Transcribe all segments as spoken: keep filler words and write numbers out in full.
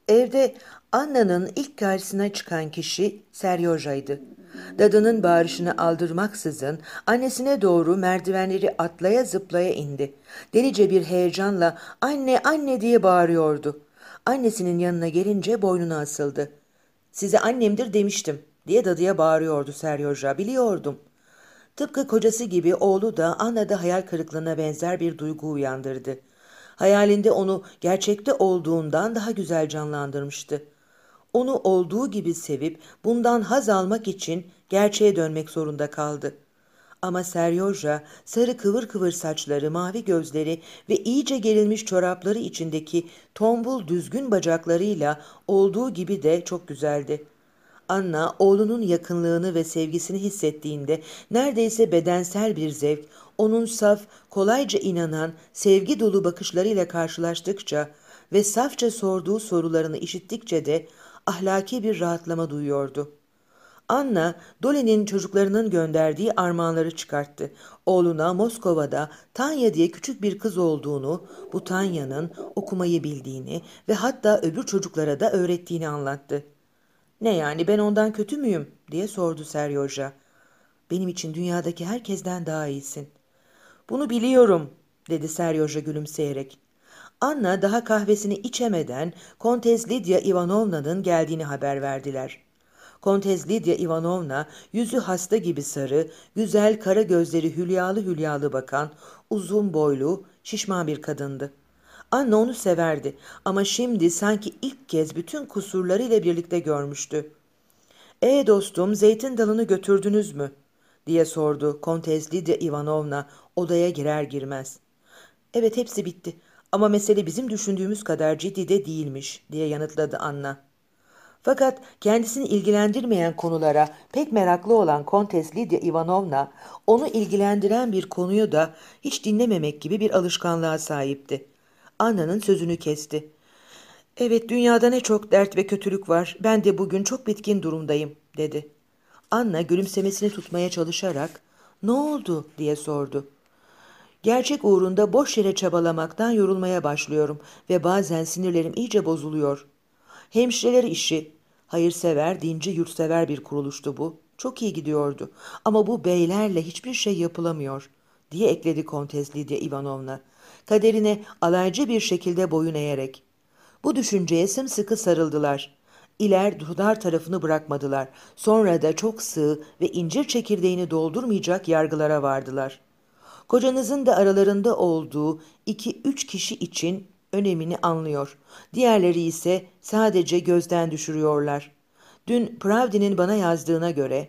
Evde Anna'nın ilk karşısına çıkan kişi Seryoja'ydı. Dadının bağırışını aldırmaksızın annesine doğru merdivenleri atlaya zıplaya indi. Delice bir heyecanla anne anne diye bağırıyordu. Annesinin yanına gelince boynuna asıldı. Size annemdir demiştim diye dadıya bağırıyordu Seryoja, biliyordum. Tıpkı kocası gibi oğlu da Anna'da hayal kırıklığına benzer bir duygu uyandırdı. Hayalinde onu gerçekte olduğundan daha güzel canlandırmıştı. Onu olduğu gibi sevip bundan haz almak için gerçeğe dönmek zorunda kaldı. Ama Seryoja sarı kıvır kıvır saçları, mavi gözleri ve iyice gerilmiş çorapları içindeki tombul düzgün bacaklarıyla olduğu gibi de çok güzeldi. Anna oğlunun yakınlığını ve sevgisini hissettiğinde neredeyse bedensel bir zevk, onun saf, kolayca inanan, sevgi dolu bakışlarıyla karşılaştıkça ve safça sorduğu sorularını işittikçe de ahlaki bir rahatlama duyuyordu. Anna, Dolly'nin çocuklarının gönderdiği armağanları çıkarttı. Oğluna Moskova'da Tanya diye küçük bir kız olduğunu, bu Tanya'nın okumayı bildiğini ve hatta öbür çocuklara da öğrettiğini anlattı. "Ne yani, ben ondan kötü müyüm?" diye sordu Seryoja. "Benim için dünyadaki herkesten daha iyisin." "Bunu biliyorum," dedi Seryoja gülümseyerek. Anna daha kahvesini içemeden Kontes Lidya Ivanovna'nın geldiğini haber verdiler. Kontes Lidya Ivanovna yüzü hasta gibi sarı, güzel kara gözleri hülyalı hülyalı bakan, uzun boylu, şişman bir kadındı. Anne onu severdi ama şimdi sanki ilk kez bütün kusurlarıyla birlikte görmüştü. "E dostum, zeytin dalını götürdünüz mü?" diye sordu Kontes Lidya Ivanovna odaya girer girmez. "Evet, hepsi bitti ama mesele bizim düşündüğümüz kadar ciddi de değilmiş," diye yanıtladı Anna. Fakat kendisini ilgilendirmeyen konulara pek meraklı olan Kontes Lidya Ivanovna, onu ilgilendiren bir konuyu da hiç dinlememek gibi bir alışkanlığa sahipti. Anna'nın sözünü kesti. "Evet, dünyada ne çok dert ve kötülük var. Ben de bugün çok bitkin durumdayım," dedi. Anna gülümsemesini tutmaya çalışarak "Ne oldu?" diye sordu. "Gerçek uğrunda boş yere çabalamaktan yorulmaya başlıyorum ve bazen sinirlerim iyice bozuluyor. Hemşireler işi, hayırsever, dinci, yurtsever bir kuruluştu bu. Çok iyi gidiyordu ama bu beylerle hiçbir şey yapılamıyor," diye ekledi Kontes Lidya Ivanovna, kaderine alaycı bir şekilde boyun eğerek. Bu düşünceye sımsıkı sarıldılar. İler dudar tarafını bırakmadılar. Sonra da çok sığ ve incir çekirdeğini doldurmayacak yargılara vardılar. Kocanızın da aralarında olduğu iki üç kişi için önemini anlıyor. Diğerleri ise sadece gözden düşürüyorlar. Dün Pravdi'nin bana yazdığına göre,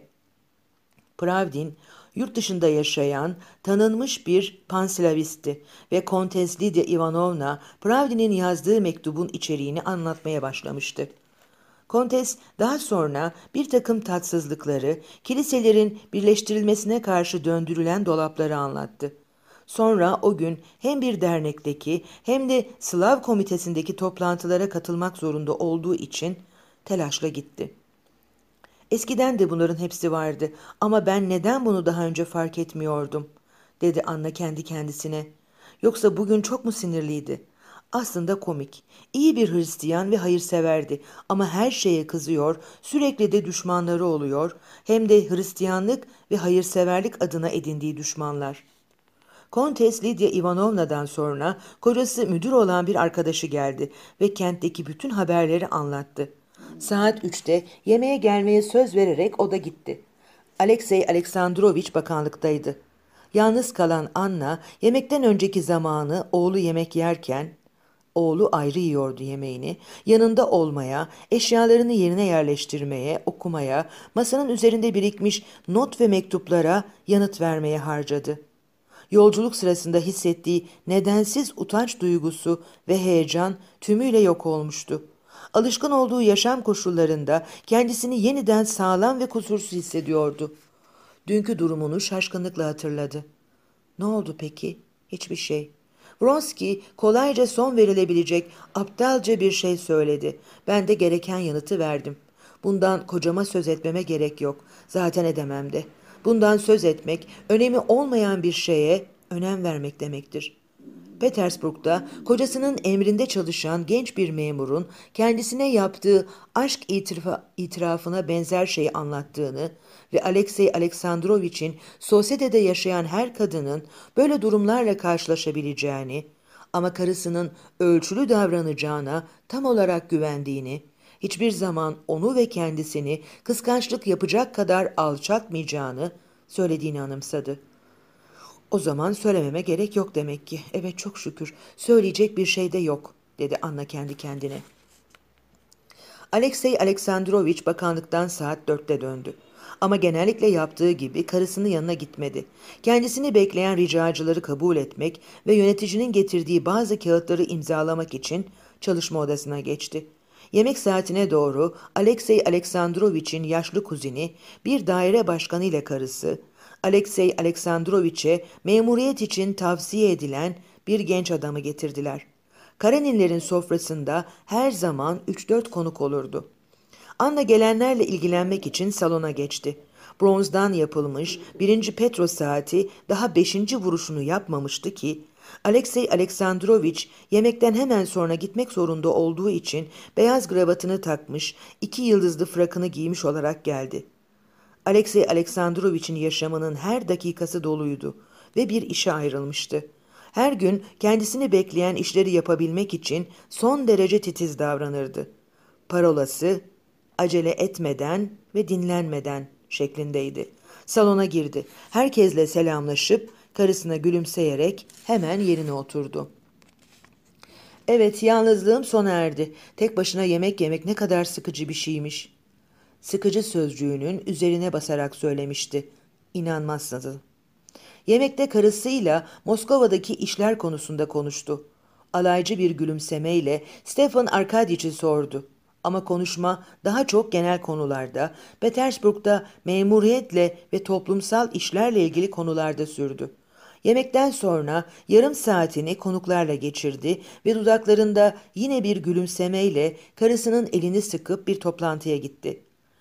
Pravdin, yurt dışında yaşayan, tanınmış bir panslavisti ve Kontes Lidya Ivanovna, Pravdi'nin yazdığı mektubun içeriğini anlatmaya başlamıştı. Kontes daha sonra bir takım tatsızlıkları, kiliselerin birleştirilmesine karşı döndürülen dolapları anlattı. Sonra o gün hem bir dernekteki hem de Slav komitesindeki toplantılara katılmak zorunda olduğu için telaşla gitti. "Eskiden de bunların hepsi vardı ama ben neden bunu daha önce fark etmiyordum?" dedi Anna kendi kendisine. "Yoksa bugün çok mu sinirliydi?" Aslında komik. İyi bir Hristiyan ve hayırseverdi ama her şeye kızıyor, sürekli de düşmanları oluyor, hem de Hristiyanlık ve hayırseverlik adına edindiği düşmanlar. Kontes Lidya Ivanovna'dan sonra kocası müdür olan bir arkadaşı geldi ve kentteki bütün haberleri anlattı. Saat üçte yemeğe gelmeye söz vererek o da gitti. Alexey Aleksandrovich bakanlıktaydı. Yalnız kalan Anna yemekten önceki zamanı oğlu yemek yerken, oğlu ayrı yiyordu yemeğini, yanında olmaya, eşyalarını yerine yerleştirmeye, okumaya, masanın üzerinde birikmiş not ve mektuplara yanıt vermeye harcadı. Yolculuk sırasında hissettiği nedensiz utanç duygusu ve heyecan tümüyle yok olmuştu. Alışkın olduğu yaşam koşullarında kendisini yeniden sağlam ve kusursuz hissediyordu. Dünkü durumunu şaşkınlıkla hatırladı. Ne oldu peki? Hiçbir şey. Vronsky kolayca son verilebilecek aptalca bir şey söyledi. Ben de gereken yanıtı verdim. Bundan kocama söz etmeme gerek yok. Zaten edemem de. Bundan söz etmek, önemi olmayan bir şeye önem vermek demektir. Petersburg'da kocasının emrinde çalışan genç bir memurun kendisine yaptığı aşk itirafa, itirafına benzer şeyi anlattığını ve Alexey Aleksandrovich'in sosyetede yaşayan her kadının böyle durumlarla karşılaşabileceğini ama karısının ölçülü davranacağına tam olarak güvendiğini, hiçbir zaman onu ve kendisini kıskançlık yapacak kadar alçaltmayacağını söylediğini anımsadı. O zaman söylememe gerek yok demek ki. Evet, çok şükür. Söyleyecek bir şey de yok, dedi Anna kendi kendine. Alexey Aleksandrovich bakanlıktan saat dörtte döndü. Ama genellikle yaptığı gibi karısının yanına gitmedi. Kendisini bekleyen ricacıları kabul etmek ve yöneticinin getirdiği bazı kağıtları imzalamak için çalışma odasına geçti. Yemek saatine doğru Alexey Aleksandrovich'in yaşlı kuzini, bir daire başkanı ile karısı, Alexey Aleksandrovich'e memuriyet için tavsiye edilen bir genç adamı getirdiler. Kareninlerin sofrasında her zaman üç dört konuk olurdu. Anna gelenlerle ilgilenmek için salona geçti. Bronzdan yapılmış birinci Petro saati daha beşinci vuruşunu yapmamıştı ki, Alexey Aleksandrovich yemekten hemen sonra gitmek zorunda olduğu için beyaz kravatını takmış, iki yıldızlı frakını giymiş olarak geldi. Alexey Aleksandrovich'in yaşamının her dakikası doluydu ve bir işe ayrılmıştı. Her gün kendisini bekleyen işleri yapabilmek için son derece titiz davranırdı. Parolası, acele etmeden ve dinlenmeden şeklindeydi. Salona girdi. Herkesle selamlaşıp karısına gülümseyerek hemen yerine oturdu. Evet, yalnızlığım sona erdi. Tek başına yemek yemek ne kadar sıkıcı bir şeymiş. Sıkıcı sözcüğünün üzerine basarak söylemişti. İnanmazsınız. Yemekte karısıyla Moskova'daki işler konusunda konuştu. Alaycı bir gülümsemeyle Stefan Arkadyiç'i sordu. Ama konuşma daha çok genel konularda, Petersburg'da memuriyetle ve toplumsal işlerle ilgili konularda sürdü. Yemekten sonra yarım saatini konuklarla geçirdi ve dudaklarında yine bir gülümsemeyle karısının elini sıkıp bir toplantıya gitti.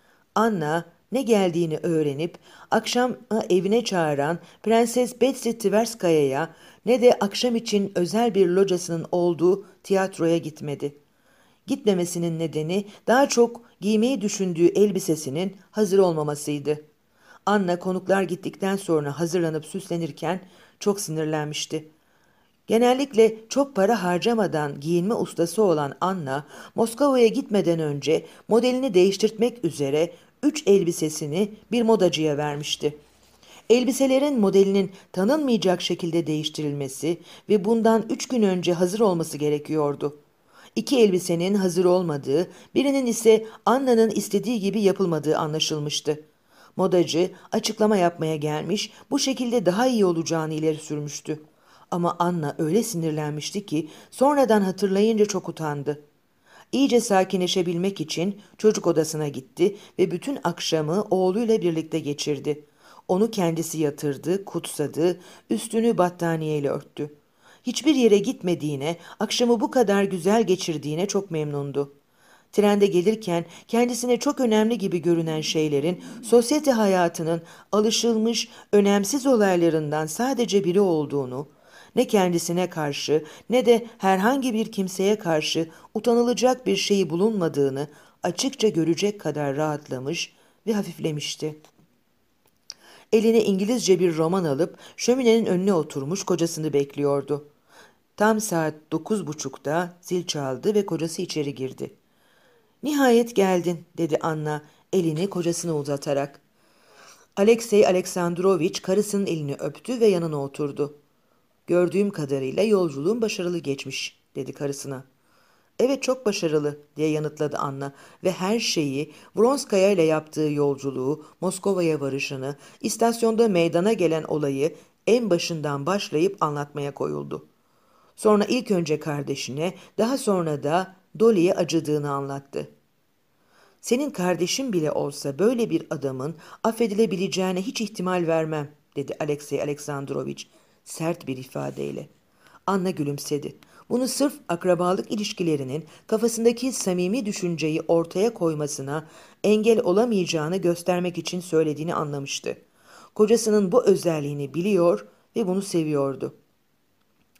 Anna ne geldiğini öğrenip akşam evine çağıran Prenses Betsy Tverskaya'ya ne de akşam için özel bir locasının olduğu tiyatroya gitmedi. Gitmemesinin nedeni daha çok giymeyi düşündüğü elbisesinin hazır olmamasıydı. Anna konuklar gittikten sonra hazırlanıp süslenirken çok sinirlenmişti. Genellikle çok para harcamadan giyinme ustası olan Anna, Moskova'ya gitmeden önce modelini değiştirmek üzere üç elbisesini bir modacıya vermişti. Elbiselerin modelinin tanınmayacak şekilde değiştirilmesi ve bundan üç gün önce hazır olması gerekiyordu. İki elbisenin hazır olmadığı, birinin ise Anna'nın istediği gibi yapılmadığı anlaşılmıştı. Modacı açıklama yapmaya gelmiş, bu şekilde daha iyi olacağını ileri sürmüştü. Ama Anna öyle sinirlenmişti ki sonradan hatırlayınca çok utandı. İyice sakinleşebilmek için çocuk odasına gitti ve bütün akşamı oğluyla birlikte geçirdi. Onu kendisi yatırdı, kutsadı, üstünü battaniyeyle örttü. Hiçbir yere gitmediğine, akşamı bu kadar güzel geçirdiğine çok memnundu. Trende gelirken kendisine çok önemli gibi görünen şeylerin sosyete hayatının alışılmış, önemsiz olaylarından sadece biri olduğunu, ne kendisine karşı ne de herhangi bir kimseye karşı utanılacak bir şeyi bulunmadığını açıkça görecek kadar rahatlamış ve hafiflemişti. Eline İngilizce bir roman alıp şöminenin önüne oturmuş kocasını bekliyordu. Tam saat dokuz buçukta zil çaldı ve kocası içeri girdi. "Nihayet geldin," dedi Anna elini kocasına uzatarak. Alexey Aleksandrovich karısının elini öptü ve yanına oturdu. "Gördüğüm kadarıyla yolculuğun başarılı geçmiş," dedi karısına. "Evet, çok başarılı," diye yanıtladı Anna ve her şeyi, Vronskaya ile yaptığı yolculuğu, Moskova'ya varışını, istasyonda meydana gelen olayı en başından başlayıp anlatmaya koyuldu. Sonra ilk önce kardeşine, daha sonra da Dolly'ye acıdığını anlattı. "Senin kardeşin bile olsa böyle bir adamın affedilebileceğine hiç ihtimal vermem," dedi Alexey Aleksandrovich sert bir ifadeyle. Anna gülümsedi. Bunu sırf akrabalık ilişkilerinin kafasındaki samimi düşünceyi ortaya koymasına engel olamayacağını göstermek için söylediğini anlamıştı. Kocasının bu özelliğini biliyor ve bunu seviyordu.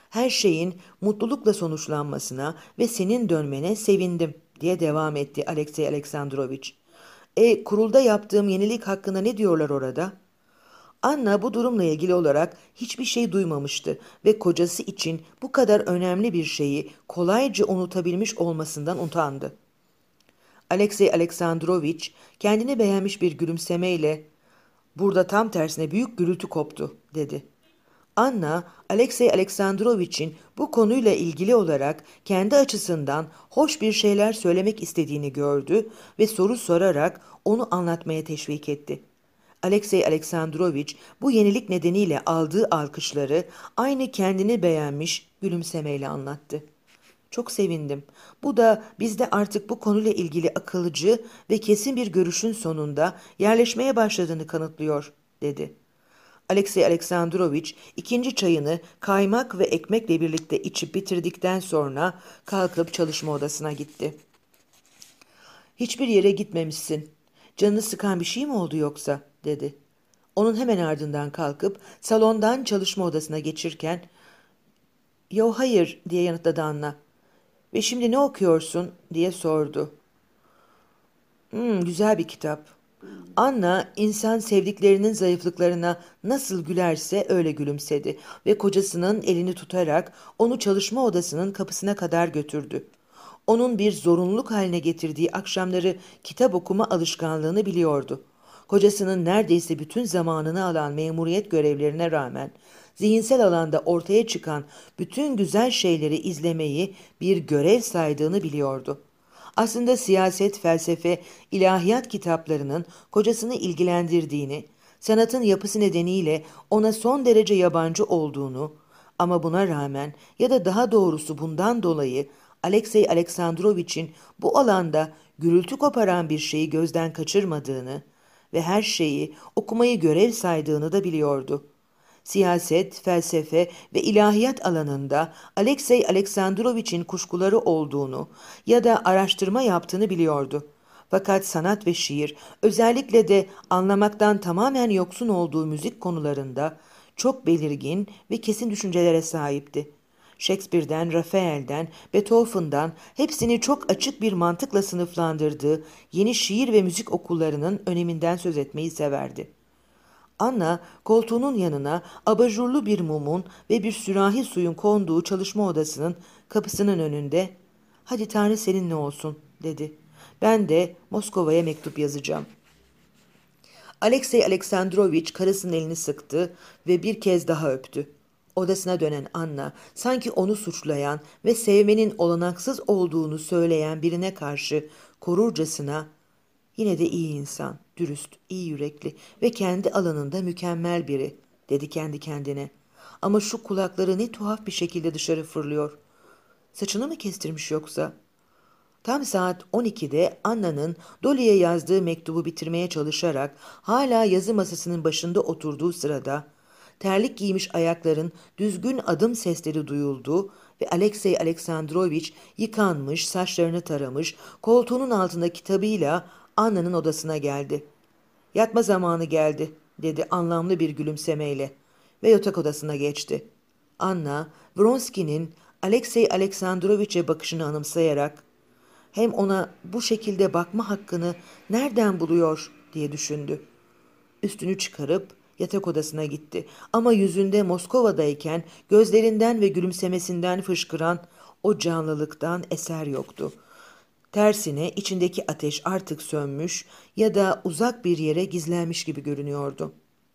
Her şeyin mutlulukla sonuçlanmasına ve senin dönmene sevindim diye devam etti Alexey Aleksandrovich. E kurulda yaptığım yenilik hakkında ne diyorlar orada? Anna bu durumla ilgili olarak hiçbir şey duymamıştı ve kocası için bu kadar önemli bir şeyi kolayca unutabilmiş olmasından utandı. Alexey Aleksandrovich kendini beğenmiş bir gülümsemeyle "Burada tam tersine büyük gürültü koptu," dedi. Anna, Alexey Aleksandrovich'in bu konuyla ilgili olarak kendi açısından hoş bir şeyler söylemek istediğini gördü ve soru sorarak onu anlatmaya teşvik etti. Alexey Aleksandrovich bu yenilik nedeniyle aldığı alkışları aynı kendini beğenmiş gülümsemeyle anlattı. Çok sevindim. Bu da bizde artık bu konuyla ilgili akılcı ve kesin bir görüşün sonunda yerleşmeye başladığını kanıtlıyor, dedi. Alexey Aleksandrovich ikinci çayını kaymak ve ekmekle birlikte içip bitirdikten sonra kalkıp çalışma odasına gitti. "Hiçbir yere gitmemişsin. Canını sıkan bir şey mi oldu yoksa?" dedi. Onun hemen ardından kalkıp salondan çalışma odasına geçirken "Yo hayır," diye yanıtladı Anna. "Ve şimdi ne okuyorsun?" diye sordu. Hmm, güzel bir kitap. Anna, insan sevdiklerinin zayıflıklarına nasıl gülerse öyle gülümsedi ve kocasının elini tutarak onu çalışma odasının kapısına kadar götürdü. Onun bir zorunluluk haline getirdiği akşamları kitap okuma alışkanlığını biliyordu. Kocasının neredeyse bütün zamanını alan memuriyet görevlerine rağmen zihinsel alanda ortaya çıkan bütün güzel şeyleri izlemeyi bir görev saydığını biliyordu. Aslında siyaset, felsefe, ilahiyat kitaplarının kocasını ilgilendirdiğini, sanatın yapısı nedeniyle ona son derece yabancı olduğunu ama buna rağmen ya da daha doğrusu bundan dolayı Alexey Aleksandrovich'in bu alanda gürültü koparan bir şeyi gözden kaçırmadığını ve her şeyi okumayı görev saydığını da biliyordu. Siyaset, felsefe ve ilahiyat alanında Alexey Aleksandrovich'in kuşkuları olduğunu ya da araştırma yaptığını biliyordu. Fakat sanat ve şiir, özellikle de anlamaktan tamamen yoksun olduğu müzik konularında çok belirgin ve kesin düşüncelere sahipti. Shakespeare'den, Raphael'den, Beethoven'dan hepsini çok açık bir mantıkla sınıflandırdığı yeni şiir ve müzik okullarının öneminden söz etmeyi severdi. Anna, koltuğunun yanına abajurlu bir mumun ve bir sürahi suyun konduğu çalışma odasının kapısının önünde "Hadi Tanrı seninle olsun," dedi. "Ben de Moskova'ya mektup yazacağım." Alexey Aleksandrovich karısının elini sıktı ve bir kez daha öptü. Odasına dönen Anna, sanki onu suçlayan ve sevmenin olanaksız olduğunu söyleyen birine karşı korurcasına, "Yine de iyi insan, dürüst, iyi yürekli ve kendi alanında mükemmel biri," dedi kendi kendine. "Ama şu kulakları ne tuhaf bir şekilde dışarı fırlıyor. Saçını mı kestirmiş yoksa?" Tam saat on ikide Anna'nın Dolly'e yazdığı mektubu bitirmeye çalışarak hala yazı masasının başında oturduğu sırada terlik giymiş ayakların düzgün adım sesleri duyuldu ve Alexey Aleksandrovich yıkanmış, saçlarını taramış, koltuğunun altında kitabıyla Anna'nın odasına geldi. "Yatma zamanı geldi," dedi anlamlı bir gülümsemeyle ve yatak odasına geçti. Anna, Vronsky'nin Alexey Aleksandrovich'e bakışını anımsayarak hem ona bu şekilde bakma hakkını nereden buluyor diye düşündü. Üstünü çıkarıp yatak odasına gitti ama yüzünde Moskova'dayken gözlerinden ve gülümsemesinden fışkıran o canlılıktan eser yoktu. Tersine içindeki ateş artık sönmüş ya da uzak bir yere gizlenmiş gibi görünüyordu.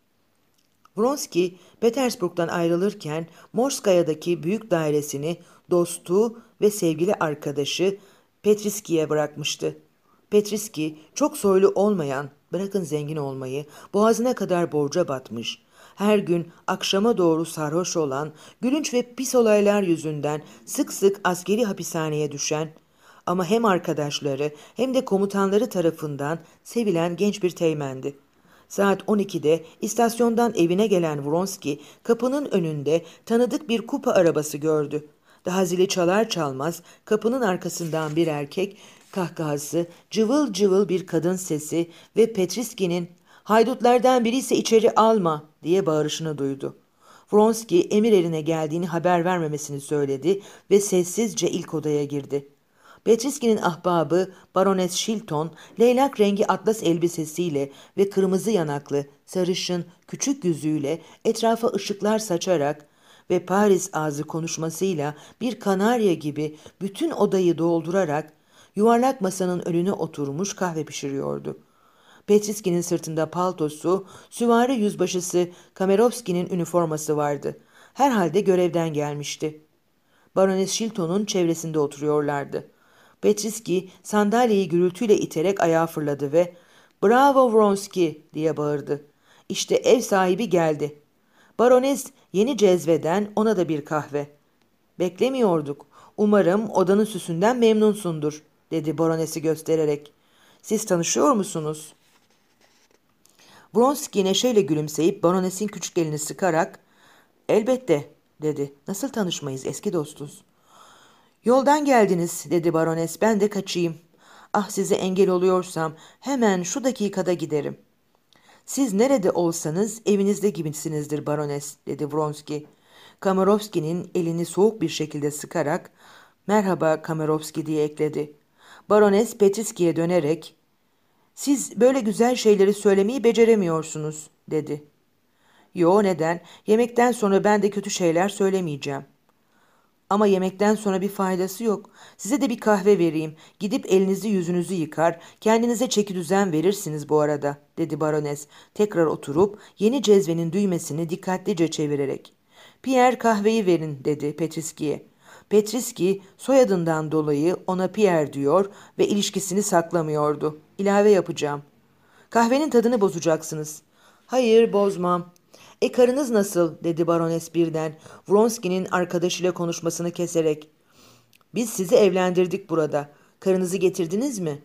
Vronsky, Petersburg'dan ayrılırken Morskaya'daki büyük dairesini dostu ve sevgili arkadaşı Petriski'ye bırakmıştı. Petriski, çok soylu olmayan, bırakın zengin olmayı, boğazına kadar borca batmış, her gün akşama doğru sarhoş olan, gülünç ve pis olaylar yüzünden sık sık askeri hapishaneye düşen ama hem arkadaşları hem de komutanları tarafından sevilen genç bir teğmendi. Saat on ikide istasyondan evine gelen Vronsky kapının önünde tanıdık bir kupa arabası gördü. Daha zili çalar çalmaz kapının arkasından bir erkek kahkahası, cıvıl cıvıl bir kadın sesi ve Petriski'nin "Haydutlardan biri ise içeri alma," diye bağırışını duydu. Vronski emir eline geldiğini haber vermemesini söyledi ve sessizce ilk odaya girdi. Petriski'nin ahbabı Barones Shilton, leylak rengi atlas elbisesiyle ve kırmızı yanaklı, sarışın, küçük yüzüyle etrafa ışıklar saçarak ve Paris ağzı konuşmasıyla bir kanarya gibi bütün odayı doldurarak yuvarlak masanın önüne oturmuş kahve pişiriyordu. Petriski'nin sırtında paltosu, süvari yüzbaşısı Kamerovski'nin üniforması vardı. Herhalde görevden gelmişti. Barones Shilton'un çevresinde oturuyorlardı. Petriski sandalyeyi gürültüyle iterek ayağa fırladı ve ''Bravo Vronski!'' diye bağırdı. ''İşte ev sahibi geldi.'' Barones yeni cezveden ona da bir kahve. ''Beklemiyorduk. Umarım odanın süsünden memnunsundur.'' dedi baronesi göstererek. ''Siz tanışıyor musunuz?'' Vronski neşeyle gülümseyip baronesin küçük elini sıkarak ''Elbette'' dedi. ''Nasıl tanışmayız, eski dostuz.'' ''Yoldan geldiniz'' dedi barones. ''Ben de kaçayım. Ah, size engel oluyorsam hemen şu dakikada giderim.'' ''Siz nerede olsanız evinizde gibisinizdir barones'' dedi Vronski. Kamerovski'nin elini soğuk bir şekilde sıkarak ''Merhaba Kamerovski'' diye ekledi. Barones Petriski'ye dönerek ''Siz böyle güzel şeyleri söylemeyi beceremiyorsunuz'' dedi. ''Yo, neden? Yemekten sonra ben de kötü şeyler söylemeyeceğim.'' ''Ama yemekten sonra bir faydası yok. Size de bir kahve vereyim. Gidip elinizi yüzünüzü yıkar, kendinize çekidüzen verirsiniz bu arada'' dedi barones, tekrar oturup yeni cezvenin düğmesini dikkatlice çevirerek. ''Pierre kahveyi verin'' dedi Petriski'ye. Petriski soyadından dolayı ona Pierre diyor ve ilişkisini saklamıyordu. İlave yapacağım. ''Kahvenin tadını bozacaksınız.'' ''Hayır, bozmam.'' ''E karınız nasıl?'' dedi barones birden, Vronski'nin arkadaşıyla konuşmasını keserek. ''Biz sizi evlendirdik burada. Karınızı getirdiniz mi?''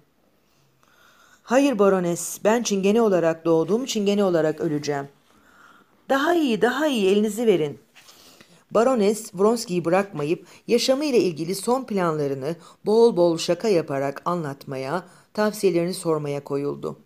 ''Hayır barones, ben Çingene olarak doğdum, Çingene olarak öleceğim.'' ''Daha iyi, daha iyi, elinizi verin.'' Barones Vronski'yi bırakmayıp yaşamıyla ilgili son planlarını bol bol şaka yaparak anlatmaya, tavsiyelerini sormaya koyuldu.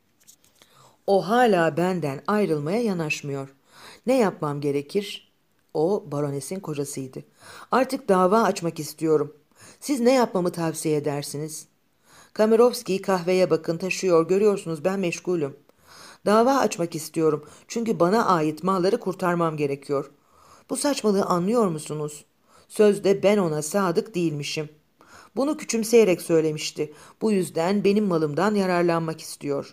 O hala benden ayrılmaya yanaşmıyor. Ne yapmam gerekir? O baronesin kocasıydı. Artık dava açmak istiyorum. Siz ne yapmamı tavsiye edersiniz? Kamerovski kahveye bakın taşıyor, görüyorsunuz ben meşgulüm. Dava açmak istiyorum çünkü bana ait malları kurtarmam gerekiyor. Bu saçmalığı anlıyor musunuz? Sözde ben ona sadık değilmişim. Bunu küçümseyerek söylemişti. Bu yüzden benim malımdan yararlanmak istiyor.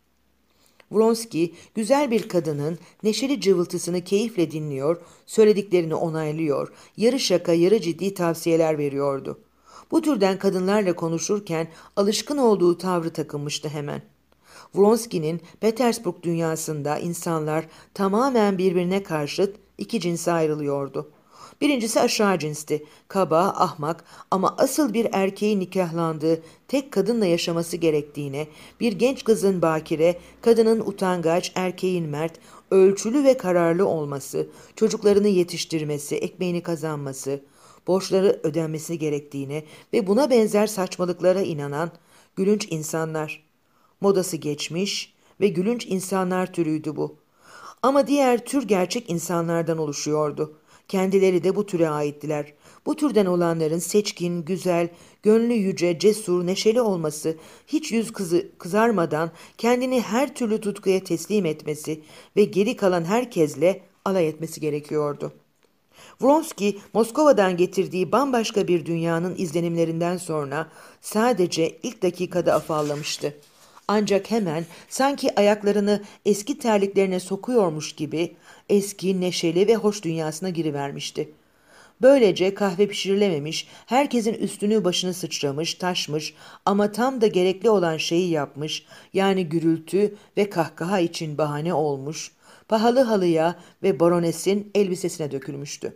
Vronski, güzel bir kadının neşeli cıvıltısını keyifle dinliyor, söylediklerini onaylıyor, yarı şaka yarı ciddi tavsiyeler veriyordu. Bu türden kadınlarla konuşurken alışkın olduğu tavrı takınmıştı hemen. Vronski'nin Petersburg dünyasında insanlar tamamen birbirine karşıt iki cinse ayrılıyordu. Birincisi aşağı cinsti, kaba, ahmak ama asıl bir erkeğin nikahlandığı tek kadınla yaşaması gerektiğine, bir genç kızın bakire, kadının utangaç, erkeğin mert, ölçülü ve kararlı olması, çocuklarını yetiştirmesi, ekmeğini kazanması, borçları ödenmesi gerektiğine ve buna benzer saçmalıklara inanan gülünç insanlar. Modası geçmiş ve gülünç insanlar türüydü bu. Ama diğer tür gerçek insanlardan oluşuyordu. Kendileri de bu türe aittiler. Bu türden olanların seçkin, güzel, gönlü yüce, cesur, neşeli olması, hiç yüz kızı, kızarmadan kendini her türlü tutkuya teslim etmesi ve geri kalan herkesle alay etmesi gerekiyordu. Vronski, Moskova'dan getirdiği bambaşka bir dünyanın izlenimlerinden sonra sadece ilk dakikada afallamıştı. Ancak hemen sanki ayaklarını eski terliklerine sokuyormuş gibi eski, neşeli ve hoş dünyasına girivermişti. Böylece kahve pişirilememiş, herkesin üstünü başını sıçramış, taşmış ama tam da gerekli olan şeyi yapmış, yani gürültü ve kahkaha için bahane olmuş, pahalı halıya ve baronesin elbisesine dökülmüştü.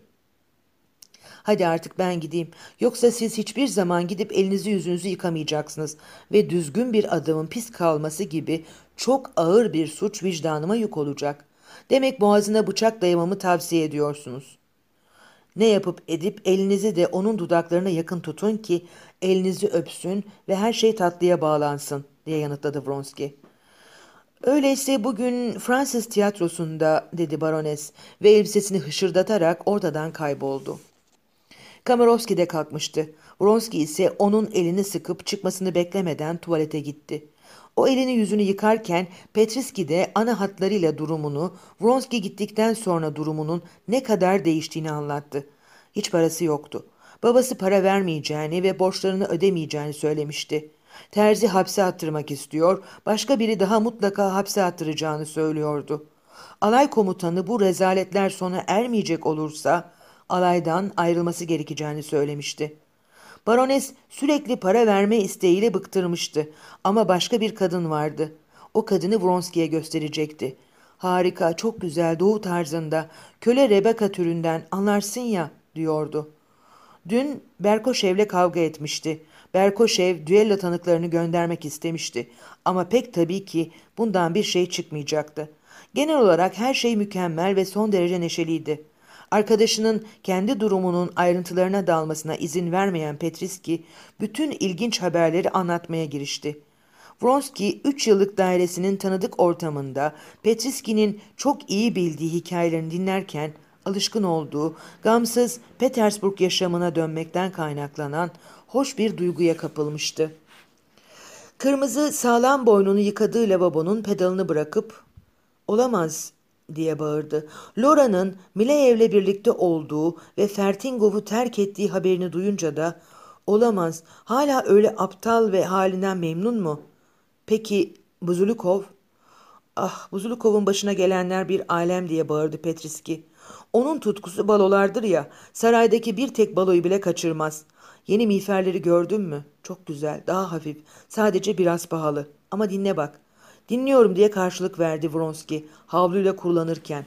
''Hadi artık ben gideyim. Yoksa siz hiçbir zaman gidip elinizi yüzünüzü yıkamayacaksınız ve düzgün bir adamın pis kalması gibi çok ağır bir suç vicdanıma yük olacak. Demek boğazına bıçak dayamamı tavsiye ediyorsunuz. Ne yapıp edip elinizi de onun dudaklarına yakın tutun ki elinizi öpsün ve her şey tatlıya bağlansın.'' diye yanıtladı Vronski. Öyleyse bugün Fransız tiyatrosunda dedi barones ve elbisesini hışırdatarak ortadan kayboldu. Kamarowski de kalkmıştı. Wronski ise onun elini sıkıp çıkmasını beklemeden tuvalete gitti. O elini yüzünü yıkarken Petriski de ana hatlarıyla durumunu, Wronski gittikten sonra durumunun ne kadar değiştiğini anlattı. Hiç parası yoktu. Babası para vermeyeceğini ve borçlarını ödemeyeceğini söylemişti. Terzi hapse attırmak istiyor, başka biri daha mutlaka hapse attıracağını söylüyordu. Alay komutanı bu rezaletler sona ermeyecek olursa alaydan ayrılması gerekeceğini söylemişti. Barones sürekli para verme isteğiyle bıktırmıştı ama başka bir kadın vardı. O kadını Wronski'ye gösterecekti. Harika, çok güzel, doğu tarzında, köle Rebecca türünden, anlarsın ya, diyordu. Dün Berkoşev'le kavga etmişti. Berkoşev düello tanıklarını göndermek istemişti. Ama pek tabii ki bundan bir şey çıkmayacaktı. Genel olarak her şey mükemmel ve son derece neşeliydi. Arkadaşının kendi durumunun ayrıntılarına dalmasına izin vermeyen Petriski, bütün ilginç haberleri anlatmaya girişti. Wronski, üç yıllık dairesinin tanıdık ortamında Petriski'nin çok iyi bildiği hikayelerini dinlerken alışkın olduğu, gamsız Petersburg yaşamına dönmekten kaynaklanan hoş bir duyguya kapılmıştı. Kırmızı sağlam boynunu yıkadığı lavabonun pedalını bırakıp "Olamaz," diye bağırdı. Laura'nın Mileyev'le birlikte olduğu ve Fertingov'u terk ettiği haberini duyunca da "Olamaz, hala öyle aptal ve halinden memnun mu? Peki Buzulukov?" "Ah, Buzulukov'un başına gelenler bir alem," diye bağırdı Petriski. "Onun tutkusu balolardır ya, saraydaki bir tek baloyu bile kaçırmaz. Yeni miğferleri gördün mü? Çok güzel, daha hafif, sadece biraz pahalı. Ama dinle bak." "Dinliyorum," diye karşılık verdi Wronski havluyla kurulanırken.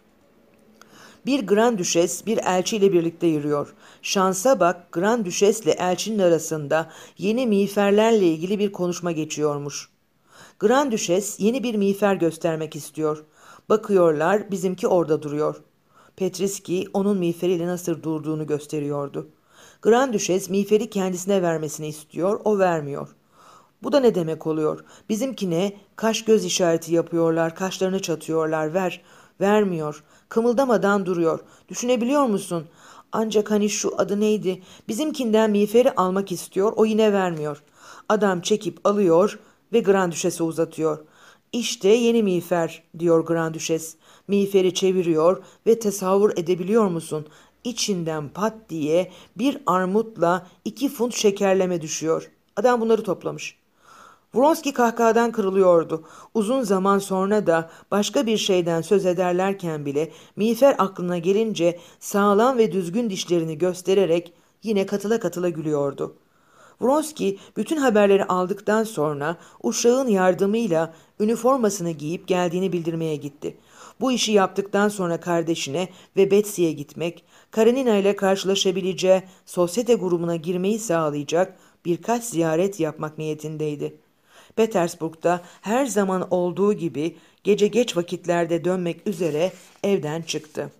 Bir Grand Düşes bir elçiyle birlikte yürüyor. Şansa bak, Grand Düşes'le elçinin arasında yeni miğferlerle ilgili bir konuşma geçiyormuş. Grand Düşes yeni bir miğfer göstermek istiyor. Bakıyorlar, bizimki orada duruyor. Petriski onun miğferiyle nasıl durduğunu gösteriyordu. Grand Düşes miğferi kendisine vermesini istiyor, o vermiyor. Bu da ne demek oluyor? Bizimkine kaş göz işareti yapıyorlar, kaşlarını çatıyorlar, ver, vermiyor. Kımıldamadan duruyor. Düşünebiliyor musun? Ancak hani şu adı neydi? Bizimkinden miğferi almak istiyor, o yine vermiyor. Adam çekip alıyor ve Grand Düşes'e uzatıyor. "İşte yeni miğfer," diyor Grand Düşes. Miğferi çeviriyor ve tasavvur edebiliyor musun? İçinden pat diye bir armutla iki funt şekerleme düşüyor. Adam bunları toplamış. Wronski kahkahadan kırılıyordu. Uzun zaman sonra da başka bir şeyden söz ederlerken bile miğfer aklına gelince sağlam ve düzgün dişlerini göstererek yine katıla katıla gülüyordu. Wronski bütün haberleri aldıktan sonra uşağın yardımıyla üniformasını giyip geldiğini bildirmeye gitti. Bu işi yaptıktan sonra kardeşine ve Betsy'ye gitmek, Karenina ile karşılaşabileceği sosyete grubuna girmeyi sağlayacak birkaç ziyaret yapmak niyetindeydi. Petersburg'da her zaman olduğu gibi gece geç vakitlerde dönmek üzere evden çıktı.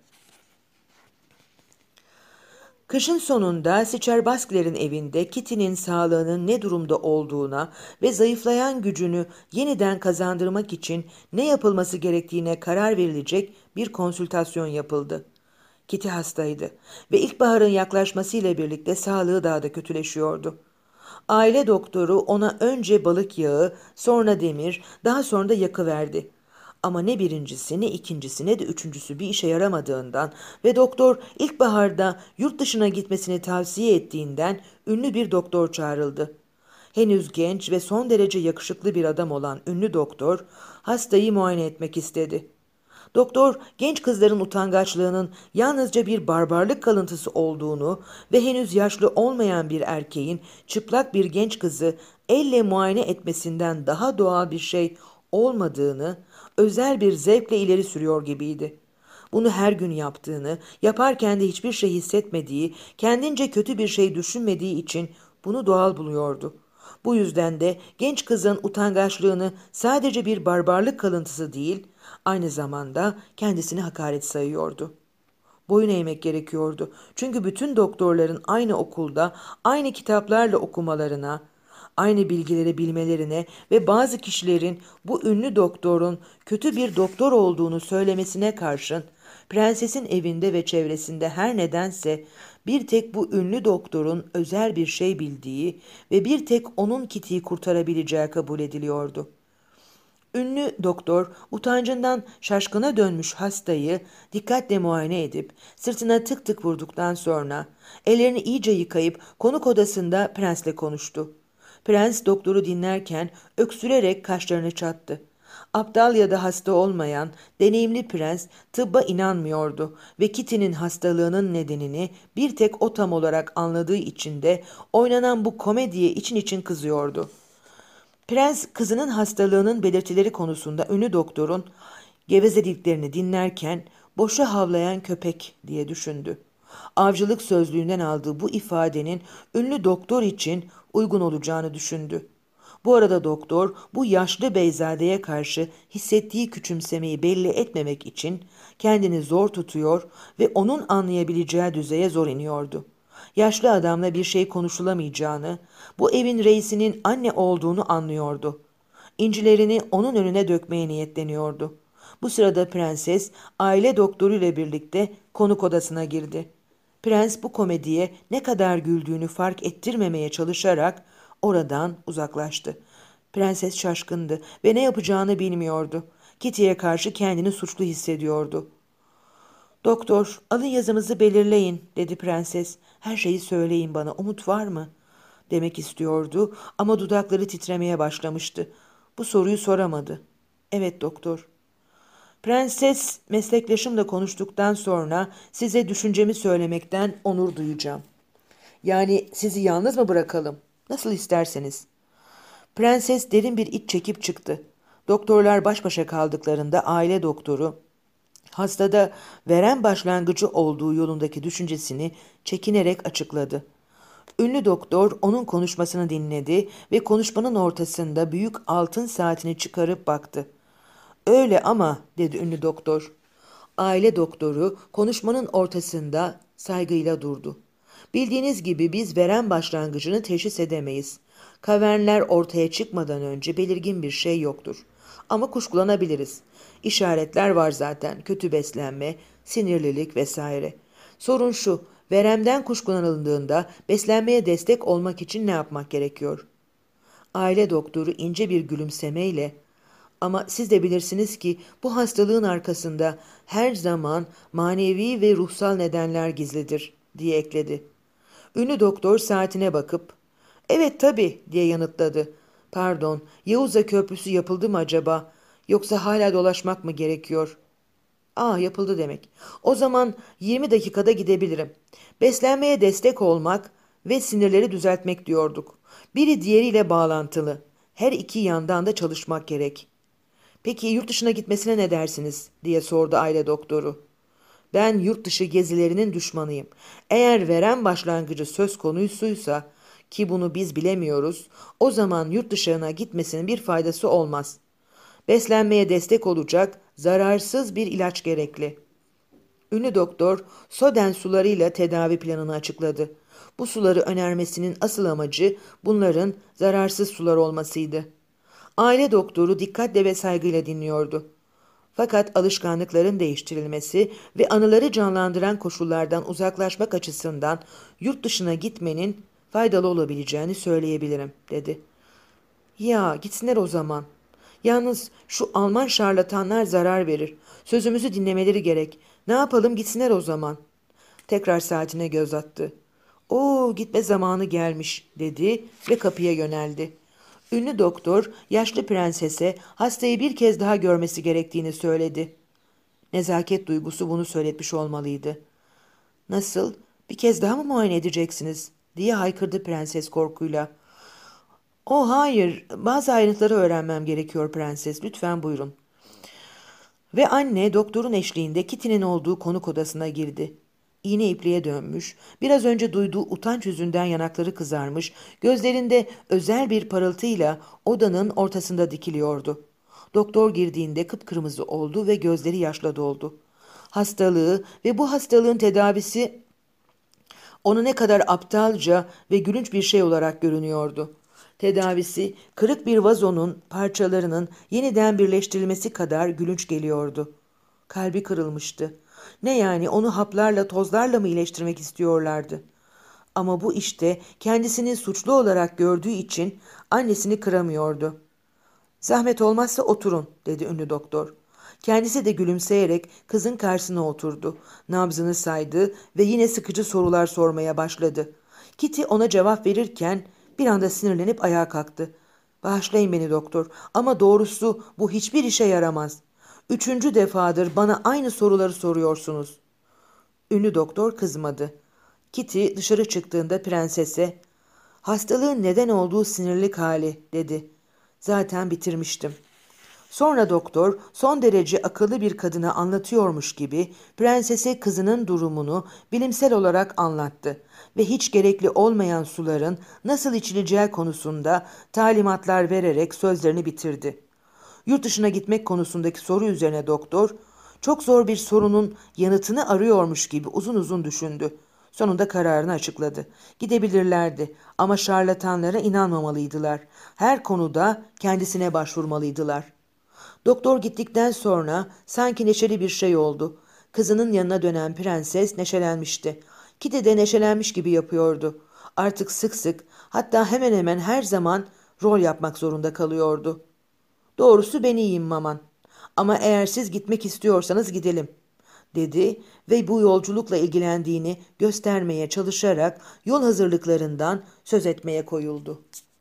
Kışın sonunda Siçerbaskler'in evinde Kitty'nin sağlığının ne durumda olduğuna ve zayıflayan gücünü yeniden kazandırmak için ne yapılması gerektiğine karar verilecek bir konsültasyon yapıldı. Kitty hastaydı ve ilkbaharın yaklaşmasıyla birlikte sağlığı daha da kötüleşiyordu. Aile doktoru ona önce balık yağı, sonra demir, daha sonra da yakı verdi. Ama ne birincisi ne ikincisi ne de üçüncüsü bir işe yaramadığından ve doktor ilkbaharda yurt dışına gitmesini tavsiye ettiğinden ünlü bir doktor çağrıldı. Henüz genç ve son derece yakışıklı bir adam olan ünlü doktor hastayı muayene etmek istedi. Doktor, genç kızların utangaçlığının yalnızca bir barbarlık kalıntısı olduğunu ve henüz yaşlı olmayan bir erkeğin çıplak bir genç kızı elle muayene etmesinden daha doğal bir şey olmadığını özel bir zevkle ileri sürüyor gibiydi. Bunu her gün yaptığını, yaparken de hiçbir şey hissetmediği, kendince kötü bir şey düşünmediği için bunu doğal buluyordu. Bu yüzden de genç kızın utangaçlığını sadece bir barbarlık kalıntısı değil, aynı zamanda kendisini hakaret sayıyordu. Boyun eğmek gerekiyordu. Çünkü bütün doktorların aynı okulda, aynı kitaplarla okumalarına, Aynı bilgileri bilmelerine ve bazı kişilerin bu ünlü doktorun kötü bir doktor olduğunu söylemesine karşın, prensesin evinde ve çevresinde her nedense bir tek bu ünlü doktorun özel bir şey bildiği ve bir tek onun Kitty'yi kurtarabileceği kabul ediliyordu. Ünlü doktor utancından şaşkına dönmüş hastayı dikkatle muayene edip sırtına tık tık vurduktan sonra ellerini iyice yıkayıp konuk odasında prensle konuştu. Prens doktoru dinlerken öksürerek kaşlarını çattı. Aptal ya da hasta olmayan deneyimli prens tıbba inanmıyordu ve Kitty'nin hastalığının nedenini bir tek o tam olarak anladığı için de oynanan bu komediye için için kızıyordu. Prens kızının hastalığının belirtileri konusunda ünlü doktorun gevezeliklerini dinlerken boşa havlayan köpek diye düşündü. Avcılık sözlüğünden aldığı bu ifadenin ünlü doktor için uygun olacağını düşündü. Bu arada doktor bu yaşlı beyzadeye karşı hissettiği küçümsemeyi belli etmemek için kendini zor tutuyor ve onun anlayabileceği düzeye zor iniyordu. Yaşlı adamla bir şey konuşulamayacağını, bu evin reisinin anne olduğunu anlıyordu. İncilerini onun önüne dökmeye niyetleniyordu. Bu sırada prenses aile doktoruyla birlikte konuk odasına girdi. Prens bu komediye ne kadar güldüğünü fark ettirmemeye çalışarak oradan uzaklaştı. Prenses şaşkındı ve ne yapacağını bilmiyordu. Kitty'ye karşı kendini suçlu hissediyordu. "Doktor, alın yazımızı belirleyin," dedi prenses. "Her şeyi söyleyin bana, umut var mı?" demek istiyordu ama dudakları titremeye başlamıştı. Bu soruyu soramadı. "Evet doktor." "Prenses, meslektaşımla konuştuktan sonra size düşüncemi söylemekten onur duyacağım. Yani sizi yalnız mı bırakalım? Nasıl isterseniz." Prenses derin bir iç çekip çıktı. Doktorlar baş başa kaldıklarında aile doktoru, hastada verem başlangıcı olduğu yolundaki düşüncesini çekinerek açıkladı. Ünlü doktor onun konuşmasını dinledi ve konuşmanın ortasında büyük altın saatini çıkarıp baktı. "Öyle ama," dedi ünlü doktor. Aile doktoru konuşmanın ortasında saygıyla durdu. "Bildiğiniz gibi biz verem başlangıcını teşhis edemeyiz. Kavernler ortaya çıkmadan önce belirgin bir şey yoktur. Ama kuşkulanabiliriz. İşaretler var zaten: kötü beslenme, sinirlilik vesaire. Sorun şu: veremden kuşkulanıldığında beslenmeye destek olmak için ne yapmak gerekiyor?" Aile doktoru ince bir gülümsemeyle, "Ama siz de bilirsiniz ki bu hastalığın arkasında her zaman manevi ve ruhsal nedenler gizlidir," diye ekledi. Ünlü doktor saatine bakıp, "Evet tabii," diye yanıtladı. "Pardon, Yavuz'a Köprüsü yapıldı mı acaba? Yoksa hala dolaşmak mı gerekiyor?" "Aa, yapıldı demek. O zaman yirmi dakikada gidebilirim. Beslenmeye destek olmak ve sinirleri düzeltmek diyorduk. Biri diğeriyle bağlantılı. Her iki yandan da çalışmak gerek." "Peki yurt dışına gitmesine ne dersiniz?" diye sordu aile doktoru. "Ben yurt dışı gezilerinin düşmanıyım. Eğer verem başlangıcı söz konusuysa, ki bunu biz bilemiyoruz, o zaman yurt dışına gitmesinin bir faydası olmaz. Beslenmeye destek olacak zararsız bir ilaç gerekli." Ünlü doktor soden sularıyla tedavi planını açıkladı. Bu suları önermesinin asıl amacı bunların zararsız sular olmasıydı. Aile doktoru dikkatle ve saygıyla dinliyordu. Fakat alışkanlıkların değiştirilmesi ve anıları canlandıran koşullardan uzaklaşmak açısından yurt dışına gitmenin faydalı olabileceğini söyleyebilirim, dedi. "Ya gitsinler o zaman. Yalnız şu Alman şarlatanlar zarar verir. Sözümüzü dinlemeleri gerek. Ne yapalım, gitsinler o zaman." Tekrar saatine göz attı. "Oo, gitme zamanı gelmiş," dedi ve kapıya yöneldi. Ünlü doktor yaşlı prensese hastayı bir kez daha görmesi gerektiğini söyledi. Nezaket duygusu bunu söyletmiş olmalıydı. "Nasıl? Bir kez daha mı muayene edeceksiniz?" diye haykırdı prenses korkuyla. "O hayır, bazı ayrıntıları öğrenmem gerekiyor prenses. Lütfen buyurun." Ve anne doktorun eşliğinde Kitty'nin olduğu konuk odasına girdi. İğne ipliğe dönmüş, biraz önce duyduğu utanç yüzünden yanakları kızarmış, gözlerinde özel bir parıltıyla odanın ortasında dikiliyordu. Doktor girdiğinde kıpkırmızı oldu ve gözleri yaşla doldu. Hastalığı ve bu hastalığın tedavisi onu ne kadar aptalca ve gülünç bir şey olarak görünüyordu. Tedavisi kırık bir vazonun parçalarının yeniden birleştirilmesi kadar gülünç geliyordu. Kalbi kırılmıştı. Ne yani, onu haplarla tozlarla mı iyileştirmek istiyorlardı? Ama bu işte kendisini suçlu olarak gördüğü için annesini kıramıyordu. "Zahmet olmazsa oturun," dedi ünlü doktor. Kendisi de gülümseyerek kızın karşısına oturdu. Nabzını saydı ve yine sıkıcı sorular sormaya başladı. Kitty ona cevap verirken bir anda sinirlenip ayağa kalktı. "Bağışlayın beni doktor, ama doğrusu bu hiçbir işe yaramaz. Üçüncü defadır bana aynı soruları soruyorsunuz." Ünlü doktor kızmadı. Kitty dışarı çıktığında prensese, "Hastalığın neden olduğu sinirlik hali," dedi. "Zaten bitirmiştim." Sonra doktor son derece akıllı bir kadına anlatıyormuş gibi prensese kızının durumunu bilimsel olarak anlattı ve hiç gerekli olmayan suların nasıl içileceği konusunda talimatlar vererek sözlerini bitirdi. Yurt dışına gitmek konusundaki soru üzerine doktor, çok zor bir sorunun yanıtını arıyormuş gibi uzun uzun düşündü. Sonunda kararını açıkladı. Gidebilirlerdi ama şarlatanlara inanmamalıydılar. Her konuda kendisine başvurmalıydılar. Doktor gittikten sonra sanki neşeli bir şey oldu. Kızının yanına dönen prenses neşelenmişti. Kitty de neşelenmiş gibi yapıyordu. Artık sık sık, hatta hemen hemen her zaman rol yapmak zorunda kalıyordu. "Doğrusu ben iyiyim Maman. Ama eğer siz gitmek istiyorsanız gidelim," dedi ve bu yolculukla ilgilendiğini göstermeye çalışarak yol hazırlıklarından söz etmeye koyuldu.